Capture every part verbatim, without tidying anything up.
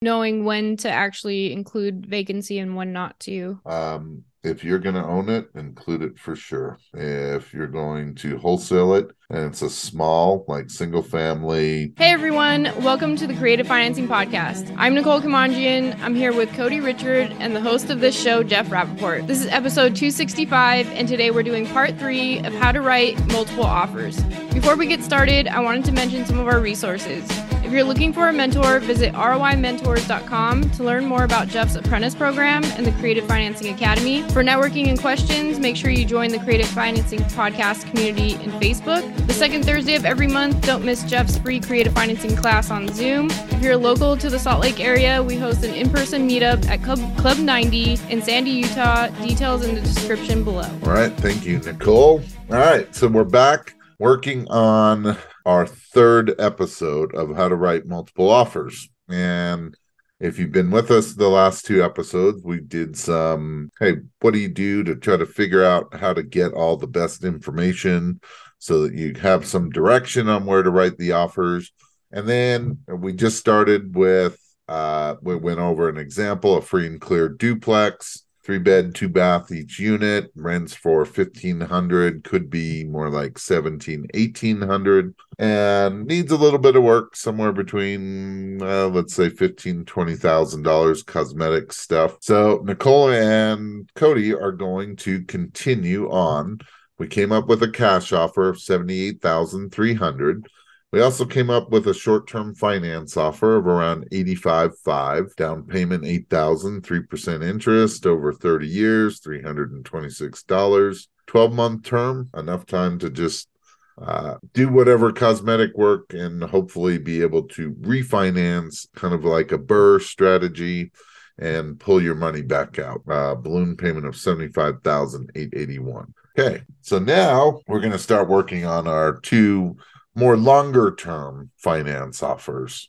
knowing when to actually include vacancy and when not to? Um, if you're going to own it, include it for sure. If you're going to wholesale it and it's a small, like single family. Hey everyone, welcome to the Creative Financing Podcast. I'm Nicole Kamanjian. I'm here with Cody Richard and the host of this show, Jeff Rappaport. This is episode two sixty-five, and today we're doing part three of how to write multiple offers. Before we get started, I wanted to mention some of our resources. If you're looking for a mentor, visit R O I mentors dot com to learn more about Jeff's apprentice program and the Creative Financing Academy. For networking and questions, make sure you join the Creative Financing Podcast community in Facebook. The second Thursday of every month, don't miss Jeff's free creative financing class on Zoom. If you're local to the Salt Lake area, we host an in-person meetup at Club, Club ninety in Sandy, Utah. Details in the description below. All right. Thank you, Nicole. All right. So we're back working on our third episode of how to write multiple offers. And if you've been with us the last two episodes, we did some, hey, what do you do to try to figure out how to get all the best information so that you have some direction on where to write the offers. And then we just started with, uh, we went over an example, a free and clear duplex, three bed, two bath each unit, rents for fifteen hundred, could be more like seventeen, eighteen hundred, and needs a little bit of work, somewhere between, uh, let's say fifteen, twenty thousand dollars cosmetic stuff. So Nicole and Cody are going to continue on. We came up with a cash offer of seventy-eight thousand three hundred. We also came up with a short-term finance offer of around eighty-five thousand five hundred, down payment eight thousand dollars, three percent interest over thirty years, three hundred twenty-six dollars, twelve-month term, enough time to just uh, do whatever cosmetic work and hopefully be able to refinance, kind of like a BRRRR strategy, and pull your money back out. Uh, balloon payment of seventy-five thousand eight hundred eighty-one. Okay, so now we're going to start working on our two more longer term finance offers.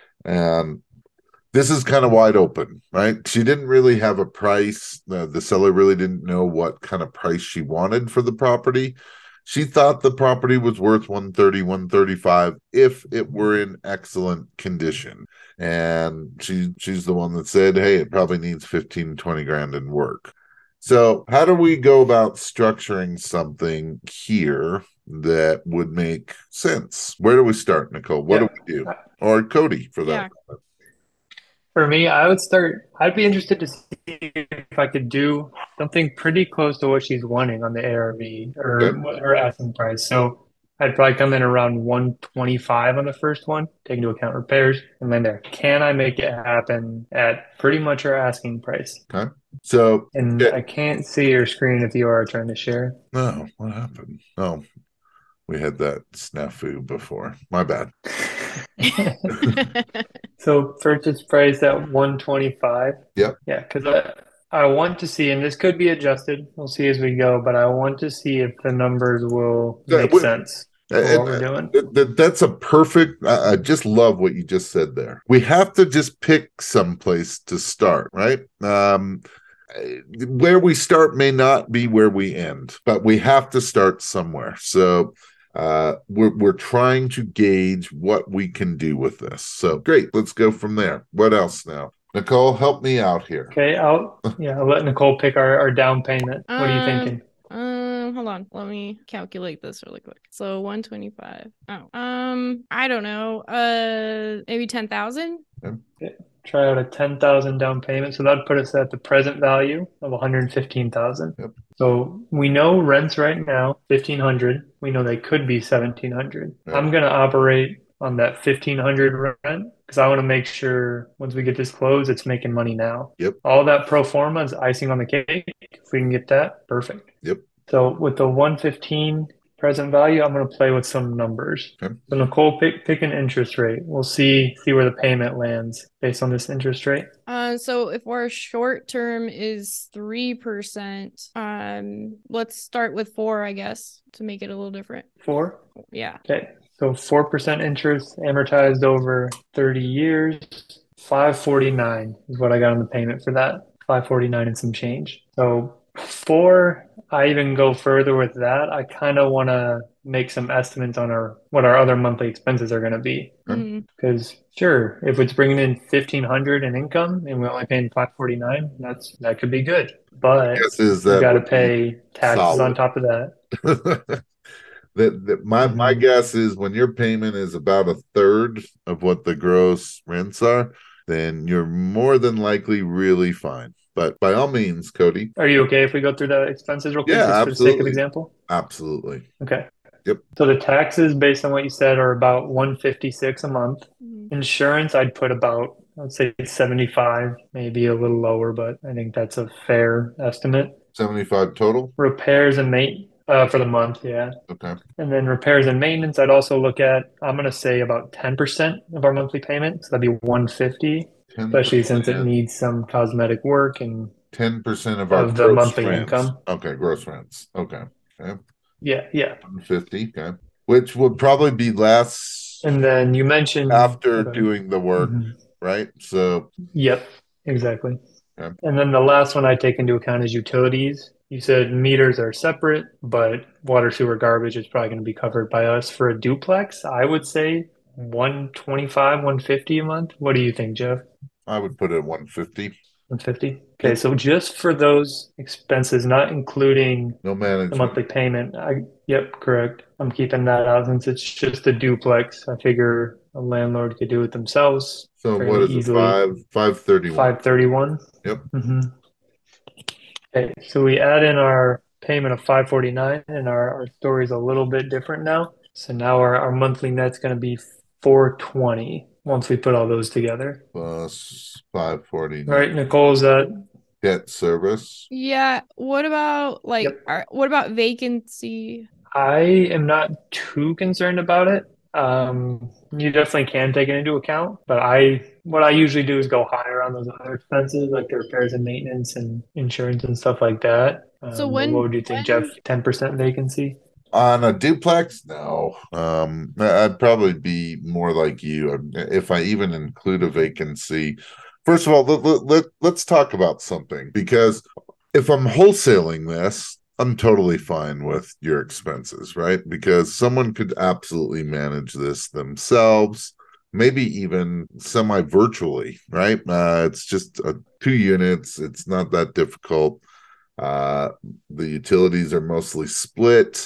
And this is kind of wide open, right? She didn't really have a price. The, the seller really didn't know what kind of price she wanted for the property. She thought the property was worth one thirty, one thirty-five if it were in excellent condition. And she she's the one that said, hey, it probably needs fifteen, twenty grand in work. So how do we go about structuring something here that would make sense? Where do we start, Nicole? What Yeah. do we do? Or Cody, for that. Yeah. For me, I would start, I'd be interested to see if I could do something pretty close to what she's wanting on the A R V or Okay. what her asking price. So I'd probably come in around one twenty-five on the first one, take into account repairs, and then there. Can I make it happen at pretty much her asking price? Okay. So, And yeah. I can't see your screen if you are trying to share. No, what happened? Oh, we had that snafu before. My bad. So purchase price at one twenty-five. Yep. Yeah, because I, I want to see, and this could be adjusted. We'll see as we go, but I want to see if the numbers will Yeah, make we- sense for And- what we're doing. That, that- that's a perfect. I, I just love what you just said there. We have to just pick some place to start, right? Um, where we start may not be where we end, but we have to start somewhere. So uh, we're we're trying to gauge what we can do with this. So great, let's go from there. What else now? Nicole, help me out here. Okay, I'll yeah, I'll let Nicole pick our, our down payment. What are you Um, thinking? Um, hold on. Let me calculate this really quick. So one twenty-five. Oh, um, I don't know. Uh, maybe ten thousand. Try out a ten thousand down payment. So that'd put us at the present value of one hundred fifteen thousand. Yep. So we know rents right now, fifteen hundred. We know they could be seventeen hundred. Yep. I'm going to operate on that fifteen hundred rent because I want to make sure once we get this closed, it's making money now. Yep. All that pro forma is icing on the cake. If we can get that, perfect. Yep. So with the one fifteen present value, I'm going to play with some numbers. Okay. So Nicole, pick pick an interest rate. We'll see see where the payment lands based on this interest rate. Uh, so if our short term is three percent, um, let's start with four, I guess, to make it a little different. Four. Yeah. Okay. So four percent interest amortized over thirty years. five forty-nine is what I got on the payment for that. five forty-nine and some change. So before I even go further with that, I kind of want to make some estimates on our what our other monthly expenses are going to be. Mhm. Because sure, if it's bringing in fifteen hundred in income and we're only paying five forty-nine, that's that could be good. But Guess is we that got to would be pay taxes on solid. top of that. that, that my my Mhm. guess is when your payment is about a third of what the gross rents are, then you're more than likely really fine. But by all means, Cody. Are you okay if we go through the expenses real quick, Yeah, just for the sake of absolutely. example? Absolutely. Okay. Yep. So the taxes, based on what you said, are about one fifty-six a month. Mhm. Insurance, I'd put about, I'd say seventy-five, maybe a little lower, but I think that's a fair estimate. seventy-five total. Repairs and main uh, for the month, yeah. Okay. And then repairs and maintenance, I'd also look at, I'm going to say about ten percent of our monthly payment. So that'd be one fifty, especially since it ten percent. needs some cosmetic work and ten percent of our of the gross monthly rents. income. Okay, gross rents. Okay. Okay. Yeah, yeah. one fifty. Okay. Which would probably be less And then you mentioned after okay. doing the work, Mhm. right? So, Yep, exactly. okay. And then the last one I take into account is utilities. You said meters are separate, but water, sewer, garbage is probably going to be covered by us. For a duplex, I would say one twenty-five, one fifty a month. What do you think, Jeff? I would put it one fifty. one fifty? Okay, Yep. so just for those expenses, not including No the management. monthly payment, I, yep, correct. I'm keeping that out since it's just a duplex. I figure a landlord could do it themselves So what fairly is it? easily. Five five thirty one. five thirty-one. Yep. Mm-hmm. Okay, so we add in our payment of five forty-nine, and our, our story's a little bit different now. So now our, our monthly net's going to be four twenty once we put all those together. Plus five forty nine. Right, Nicole, is that? Debt service. Yeah. What about like Yep. are, what about vacancy? I am not too concerned about it. Um, you definitely can take it into account, but I what I usually do is go higher on those other expenses, like the repairs and maintenance and insurance and stuff like that. So Um, but when what would you think, Jeff? when ten percent vacancy? On a duplex, no. Um, I'd probably be more like you. If I even include a vacancy, first of all, let, let, let, let's talk about something, because if I'm wholesaling this, I'm totally fine with your expenses, right? Because someone could absolutely manage this themselves, maybe even semi-virtually, right? Uh, it's just uh, two units. It's not that difficult. Uh, the utilities are mostly split,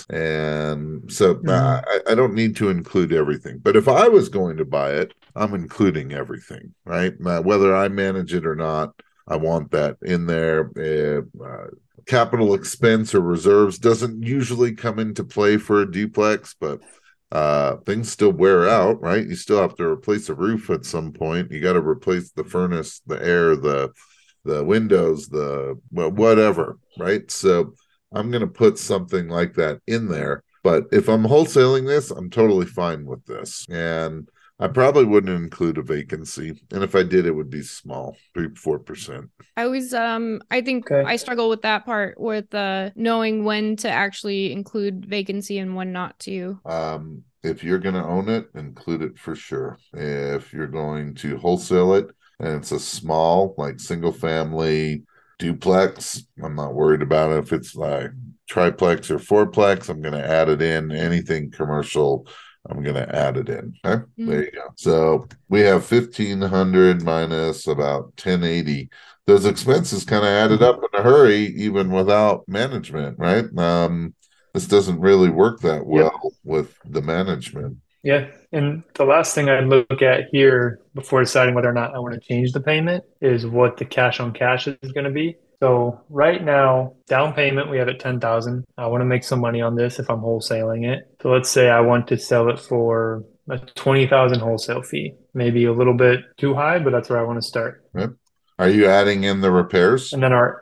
and so Mhm. I, I don't need to include everything. But if I was going to buy it, I'm including everything, right? Uh, whether I manage it or not, I want that in there. Uh, uh, capital expense or reserves doesn't usually come into play for a duplex, but uh, things still wear out, right? You still have to replace a roof at some point. You got to replace the furnace, the air, the the windows, the well, whatever, right? So I'm going to put something like that in there. But if I'm wholesaling this, I'm totally fine with this. And I probably wouldn't include a vacancy. And if I did, it would be small, three, four percent. I always um I think Okay. I struggle with that part with uh knowing when to actually include vacancy and when not to. Um, if you're going to own it, include it for sure. If you're going to wholesale it, and it's a small, like single family duplex, I'm not worried about it. If it's like triplex or fourplex, I'm going to add it in. Anything commercial, I'm going to add it in. Okay, Mm. there you go. So we have fifteen hundred minus about ten eighty. Those expenses kind of added up in a hurry, even without management, right? Um, this doesn't really work that well Yep. with the management. Yeah. And the last thing I'd look at here before deciding whether or not I want to change the payment is what the cash on cash is going to be. So right now, down payment, we have at ten thousand. I want to make some money on this if I'm wholesaling it. So let's say I want to sell it for a twenty thousand wholesale fee. Maybe a little bit too high, but that's where I want to start. Right? Are you adding in the repairs? And then our,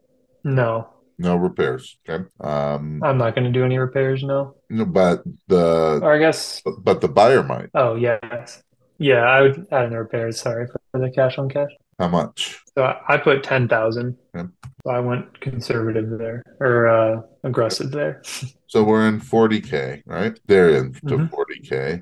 no, No repairs. Okay. Um, I'm not going to do any repairs, no. no, but the Or I guess, but the buyer might. oh, yes. Yeah, I would add in the repairs, sorry, for the cash on cash. How much? So I, I put ten thousand. Okay. So I went conservative there, or uh, aggressive there. So we're in forty K, right? They're in to Mhm. forty K.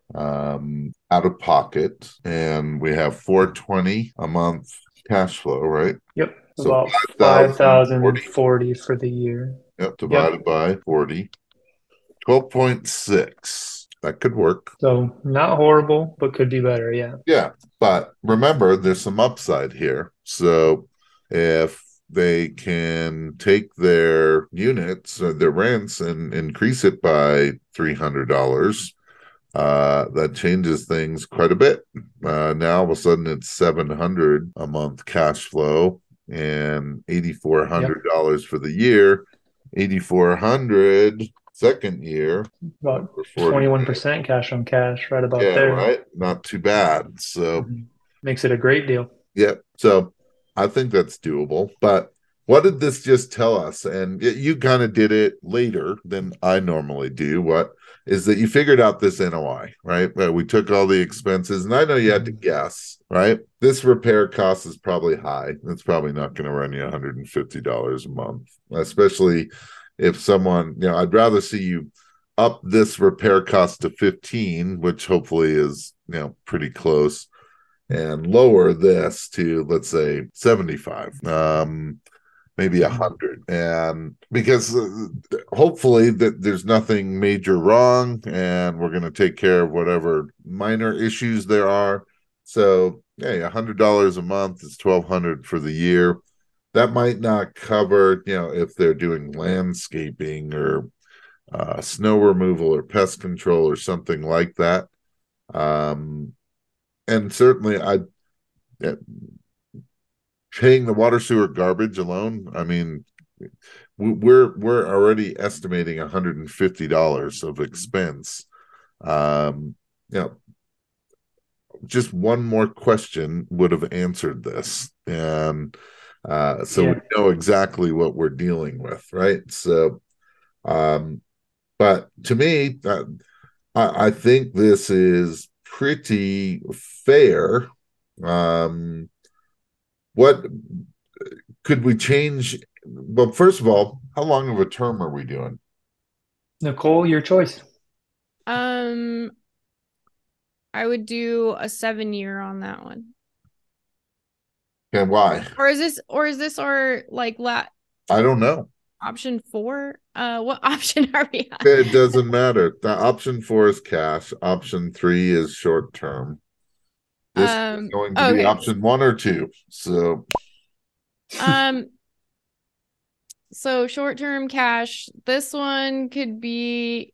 Um, out of pocket, and we have four twenty a month cash flow, right? Yep. So About five thousand five thousand forty. forty for the year. Yep, divided by forty. twelve point six. That could work. So not horrible, but could be better. Yeah. Yeah. But remember, there's some upside here. So if they can take their units, uh, their rents, and increase it by three hundred dollars, uh, that changes things quite a bit. Uh, now, all of a sudden, it's seven hundred dollars a month cash flow and eight thousand four hundred dollars yep. for the year. eight thousand four hundred dollars second year, about twenty-one percent cash on cash, right about yeah, there. Right, not too bad. So mm-hmm. makes it a great deal. Yeah, so I think that's doable. But what did this just tell us? And you kind of did it later than I normally do. What is that you figured out this N O I, right? We took all the expenses, and I know you had to guess, right? This repair cost is probably high. It's probably not going to run you one hundred fifty dollars a month, especially if someone, you know, I'd rather see you up this repair cost to fifteen, which hopefully is, you know, pretty close, and lower this to, let's say, seventy-five, um, maybe one hundred. And because uh, hopefully that there's nothing major wrong, and we're going to take care of whatever minor issues there are. So, hey, one hundred dollars a month is twelve hundred dollars for the year. That might not cover, you know, if they're doing landscaping or uh, snow removal or pest control or something like that. Um, and certainly, I uh, paying the water, sewer, garbage alone. I mean, we're we're already estimating one hundred fifty dollars of expense. Um, you know, just one more question would have answered this, and uh, so yeah. we know exactly what we're dealing with, right? So, um, but to me, uh, I, I think this is pretty fair. Um, what could we change? Well, first of all, how long of a term are we doing? Nicole, your choice. Um, I would do a seven year on that one. And why? Or is this, or is this our like la? I don't know. Option four. Uh, what option are we on? It doesn't matter. The option four is cash. Option three is short term. This um, is going to okay. be option one or two. So, um, so short term cash. This one could be.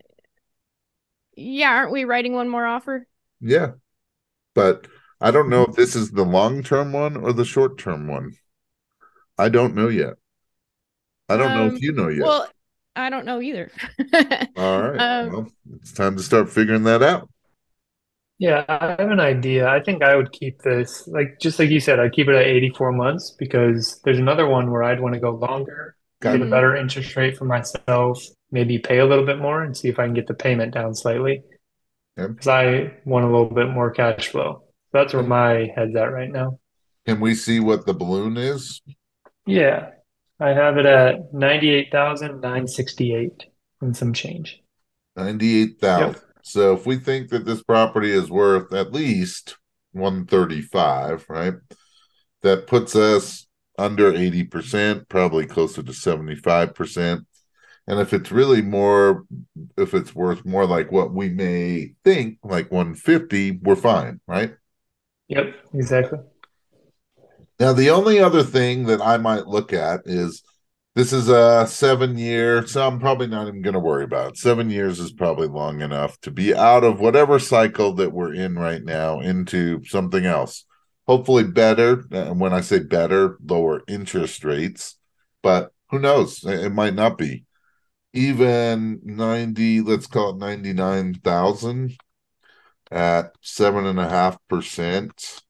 Yeah, aren't we writing one more offer? Yeah, but I don't know if this is the long term one or the short term one. I don't know yet. I don't um, know if you know yet. Well, I don't know either. All right. Um, well, it's time to start figuring that out. Yeah, I have an idea. I think I would keep this, like just like you said, I'd keep it at eighty-four months because there's another one where I'd want to go longer, get mm-hmm. a better interest rate for myself, maybe pay a little bit more and see if I can get the payment down slightly. Because I want a little bit more cash flow. That's where my head's at right now. Can we see what the balloon is? Yeah. I have it at ninety-eight thousand nine hundred sixty-eight dollars and some change. ninety-eight thousand dollars. Yep. So if we think that this property is worth at least one hundred thirty-five, right? That puts us under eighty percent, probably closer to seventy-five percent. And if it's really more, if it's worth more like what we may think, like one hundred fifty, we're fine, right? Yep, exactly. Now, the only other thing that I might look at is this is a seven year, so I'm probably not even going to worry about it. Seven years is probably long enough to be out of whatever cycle that we're in right now into something else. Hopefully better. And when I say better, lower interest rates. But who knows? It might not be. Even ninety, let's call it ninety-nine thousand at seven and a half percent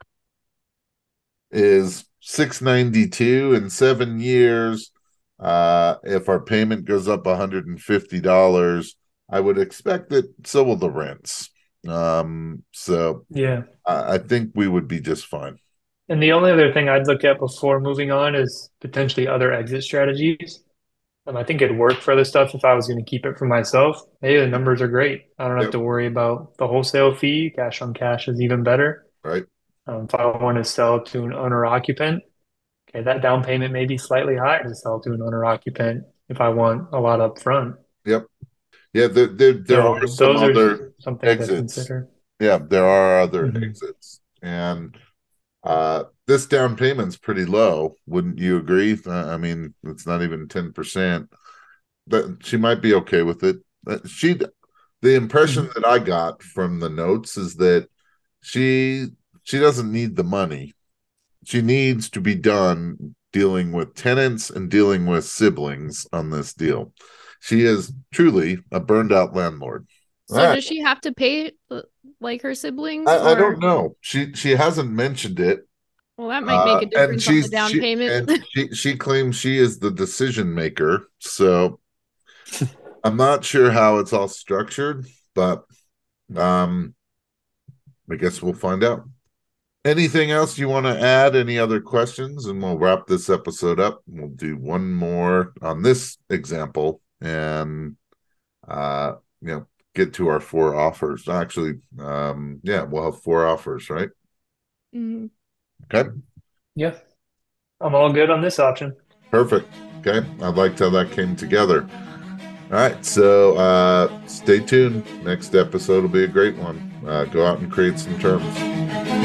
is six ninety-two in seven years. Uh, if our payment goes up one hundred fifty dollars, I would expect that so will the rents. Um, so yeah, I, I think we would be just fine. And the only other thing I'd look at before moving on is potentially other exit strategies. Um, I think it'd work for other stuff if I was going to keep it for myself. Hey, the numbers are great. I don't have yep. to worry about the wholesale fee. Cash on cash is even better. Right. Um, if I want to sell to an owner occupant, okay, that down payment may be slightly high to sell to an owner occupant if I want a lot up front. Yep. Yeah, there there, there So are some those are other something to exits. consider. Yeah, there are other Mhm. exits, and uh, this down payment's pretty low. Wouldn't you agree? Uh, I mean, it's not even ten percent. That she might be okay with it. Uh, She, the impression Mhm. that I got from the notes is that she she doesn't need the money. She needs to be done dealing with tenants and dealing with siblings on this deal. She is truly a burned out landlord. All So right. does she have to pay uh, like her siblings, I, I or don't know. She she hasn't mentioned it. well, that might make Uh, a and difference on the she's down she payment. and she she claims she is the decision maker. So I'm not sure how it's all structured, but um I guess we'll find out. Anything else you want to add? Any other questions? And we'll wrap this episode up. We'll do one more on this example and uh you know get to our four offers. Actually, um yeah, we'll have four offers, right? Mhm. Okay. Yeah, I'm all good on this option. Perfect. Okay. I liked how that came together. All right. So uh stay tuned. Next episode will be a great one. Uh, go out and create some terms.